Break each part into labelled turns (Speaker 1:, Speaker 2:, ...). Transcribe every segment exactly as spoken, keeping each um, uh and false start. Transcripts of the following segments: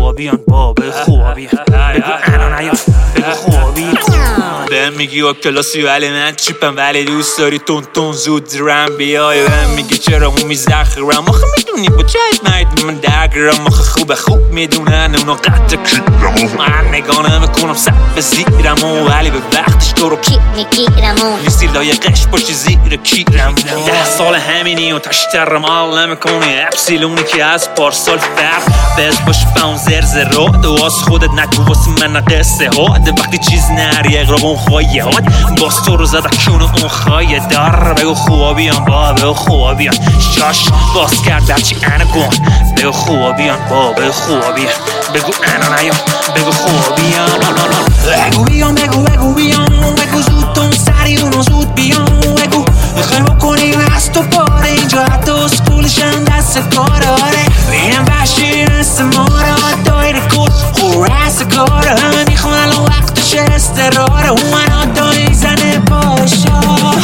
Speaker 1: خوبا بیان با بگو خوبا بیان بگو انا نیان بگو خوبا بیان بهم میگی و کلاسی ولی من چیپم ولی دوست داری تون تون زود زرم بیای بهم میگی چرا اون میزخرم آخه میدونی با چشم من درگرم آخه خوب خوب میدونن اونا قطع کرم من نگانه میکنم سر به زیرم ولی به وقتش تو رو کی میگیرم نیستی لایقش باشی زیر کیرم ده سال همینی و تشترم حال نمیکنی اپسیلونی که از پارسال فرق بز باشه فاون زرزه رو دواز خودت نگو واسه من قصه ها وقتی چیز نری اقراب اون خواهیه ها باز تو رو زده کونه اون خواهیه دار بگو خوبا بیان با بگو خوبا بیان شاش باز کرد درچی انا گون بگو خوبا بیان با بگو خوبا بیان بگو انا نیان بگو خوبا بیان بگو بیان بگو بگو بیان بگو زود تون سری اونو زود بیان بگو میخوای بکنیم از تو پاره اینجا حتی اسکولش هم دست کاره آره بینم بشیر است ماره دایر کل خورست کاره همه میخوان الان وقتش استراره اومن آدایی زنه باشا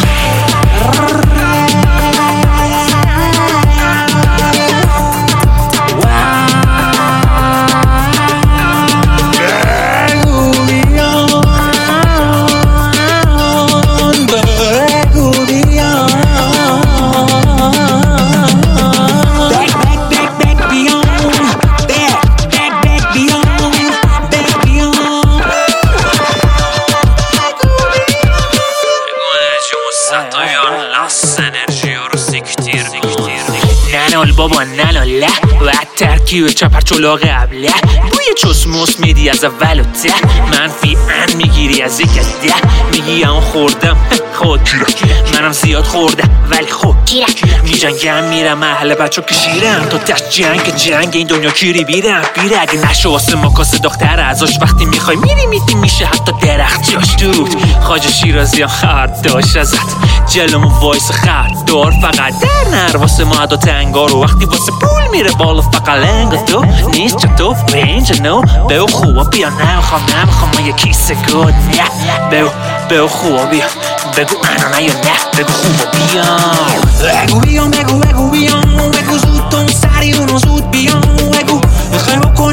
Speaker 1: ننال بابا ننال و ترکیب چپر چلو قبله بوی چسموس میدی از اول و ته منفی ان میگیری از یک ده میگی اون خوردم خود منم زیاد خوردم ولی خود میجنگم میرم محل بچه کشیرم تو تش جنگ جنگ این دنیا کیری بیرم بیره اگه نشو واسه مکاس دختر ازاش وقتی میخوای میری میدی میشه حتی درخت جاش دود خواجه شیرازی هم خرد داشت ازت جلومون وایس خرد دار فقط در نر واسه ما دو تنگارو وقتی واسه پول میره بالا فقط لنگ تو نیست چه تو رنج نو بگو خوبا بیان نمیخوام نمیخوام من یه کیسه گود نه بگو بگو خوبا بیان بگو انا نه یا نه بگو خوبا بیان بگو بیان بگو بگو بیان بگو زود تون سری اونو زود بیان بگو میخوای بکن